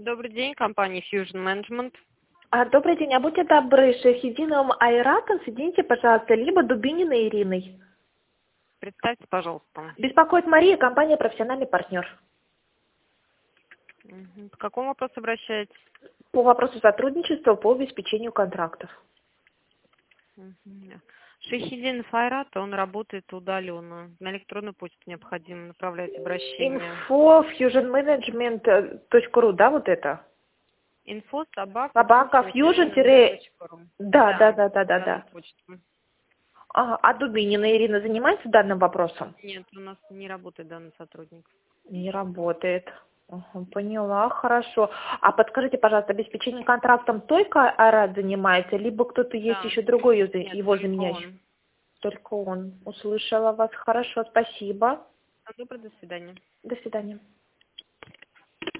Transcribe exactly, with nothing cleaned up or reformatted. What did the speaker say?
Добрый день, компания Fusion Management. А, Добрый день, а будьте добры, с Шахидином Айратом соедините, пожалуйста, либо Дубининой Ириной. Представьте, пожалуйста. Беспокоит Мария, компания «Профессиональный партнер». Мгм. По какому вопросу обращаетесь? По вопросу сотрудничества по обеспечению контрактов. Мгм. Шахидин Файрат, он работает удаленно. На электронную почту необходимо направлять обращение. Info fusionmanagement точка ру, да, вот это? Инфо собака Собака fusion тире... ру. Да, да, да, да, да, на да. почту. А, а Дубинина Ирина занимается данным вопросом? Нет, у нас не работает данный сотрудник. Не работает. Ага, поняла, хорошо. А подскажите, пожалуйста, обеспечение контрактом только Айрат занимается, либо кто-то есть Да. еще другой его Нет, его только заменяющий? он. Только он. Услышала вас. Хорошо, спасибо. Доброго, до свидания. До свидания.